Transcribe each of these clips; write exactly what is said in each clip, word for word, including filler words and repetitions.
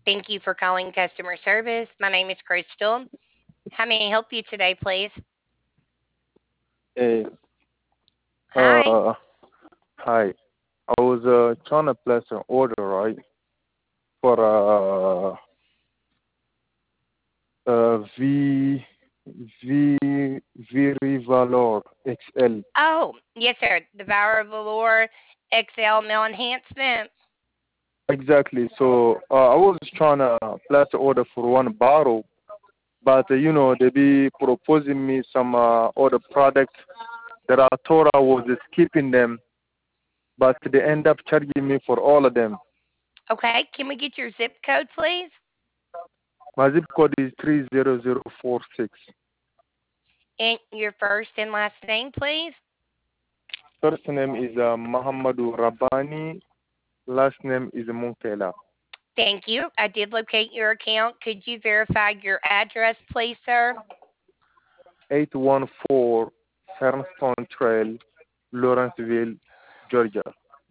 Thank you for calling customer service. My name is Crystal. How may I help you today, please? Hey, Hi. uh, hi. I was uh, trying to place an order, right, for uh, uh, V V V Rivalor X L. Oh, yes, sir. The Power Velour X L Meal Enhancement. Exactly. So uh, I was trying to place an order for one bottle, but uh, you know they be proposing me some uh, other products that I thought I was skipping them, but they end up charging me for all of them. Okay, can we get your zip code, please? My zip code is three zero zero four six. And your first and last name, please? First name is uh, Muhammadu Rabbani. Last name is Munkela. Thank you. I did locate your account. Could you verify your address, please, sir? eight one four Fernstone Trail, Lawrenceville, Georgia.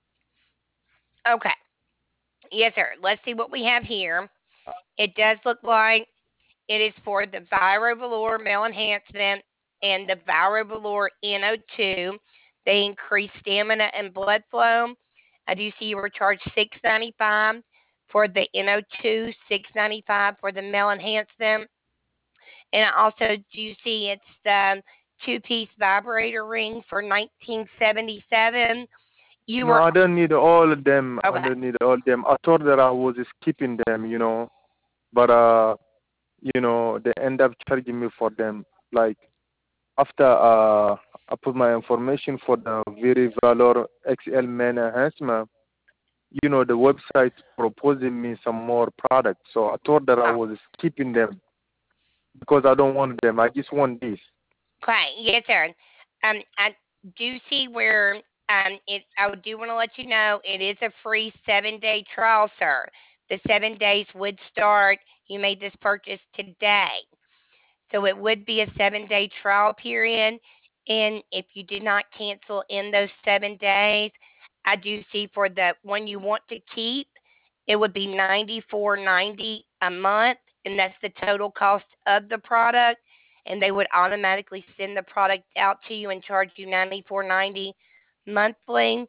Okay. Yes, sir. Let's see what we have here. It does look like it is for the Virovalor Male Enhancement and the Virovalor N O two. They increase stamina and blood flow. I do see you were charged six ninety five for the N O two, six ninety five for the Male Enhancement, and I also do see it's the two piece vibrator ring for nineteen seventy seven. You No, were I don't need all of them. I okay. don't need all of them. I thought that I was skipping them, you know, but uh, you know, they end up charging me for them. Like after uh, I put my information for the Very Valor X L Man Enhancement, you know, the website proposing me some more products. So I thought that I Oh, was skipping them because I don't want them. I just want this. okay, yes, sir. Um, I do see where um it. I do want to let you know it is a free seven day trial, sir. The seven days would start. You made this purchase today, so it would be a seven day trial period. And if you did not cancel in those seven days, I do see for the one you want to keep, it would be ninety four ninety a month, and that's the total cost of the product. And they would automatically send the product out to you and charge you ninety four ninety monthly.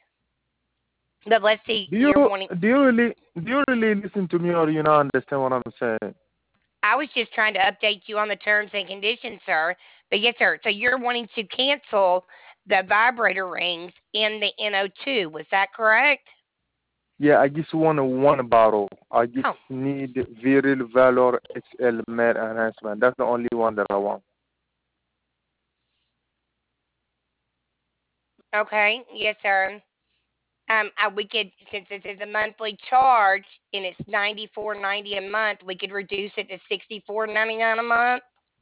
But let's see, Do you you're wanting. do you really do you really listen to me or you not understand what I'm saying? I was just trying to update you on the terms and conditions, sir. But yes, sir. So you're wanting to cancel the vibrator rings in the N O two. Was that correct? Yeah, I just want a one bottle. I just Oh, need Viril Valor X L Male Enhancement. That's the only one that I want. okay. Yes, sir. Um, uh, we could, since this is a monthly charge and it's ninety four ninety a month, we could reduce it to sixty four ninety nine a month.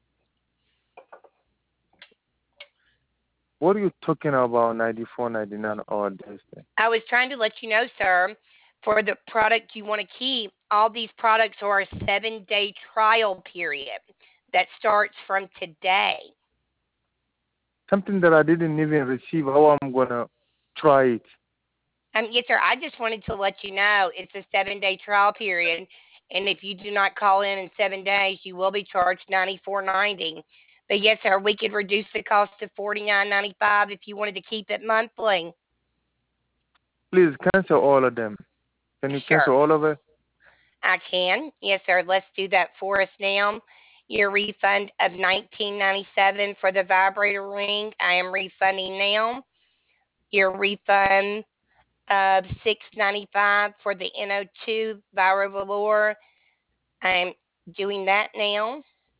What are you talking about? Ninety four, ninety nine, all this thing. I was trying to let you know, sir, for the product you want to keep, all these products are a seven day trial period that starts from today. Something that I didn't even receive. How I'm gonna try it? Um, yes, sir. I just wanted to let you know it's a seven day trial period, and if you do not call in in seven days, you will be charged ninety four ninety. But yes, sir, we could reduce the cost to forty nine ninety five if you wanted to keep it monthly. Please cancel all of them. Can you Sure, cancel all of it? I can. Yes, sir. Let's do that for us now. Your refund of nineteen ninety seven for the vibrator ring, I am refunding now. Your refund of six ninety five for the N O two Viro Velour, I'm doing that now,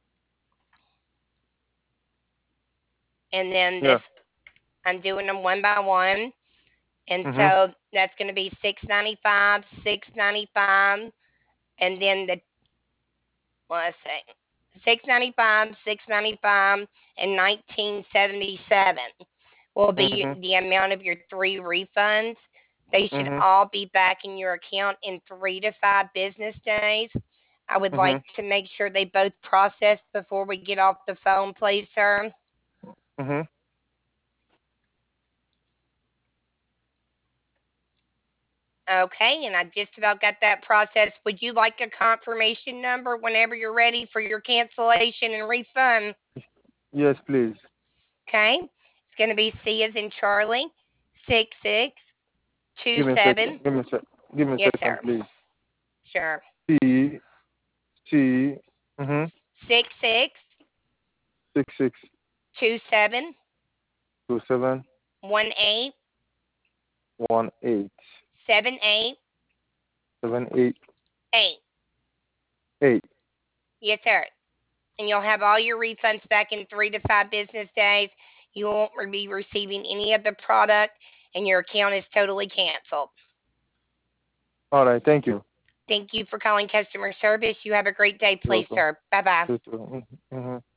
and then this Yeah. I'm doing them one by one, and Mhm. so that's going to be six ninety five, six ninety five, and then the let's see, six ninety five, six ninety five, and nineteen seventy seven will be Mhm. the amount of your three refunds. They should Mhm. all be back in your account in three to five business days. I would like Mhm. to make sure they both process before we get off the phone, please, sir. Mhm. Okay, and I just about got that process. Would you like a confirmation number whenever you're ready for your cancellation and refund? Yes, please. Okay, it's going to be C as in Charlie, six six two Give me a second. seven. Give me a sec. Give me a Yes, second, sir. please. Sure. C C. Mhm. Six six Six six two seven two seven one eight one eight seven eight seven eight eight. eight. Yes, sir. And you'll have all your refunds back in three to five business days. You won't be receiving any of the product, and your account is totally canceled. All right. Thank you. Thank you for calling customer service. You have a great day, You're please, welcome. sir. Bye bye. You too. Mhm.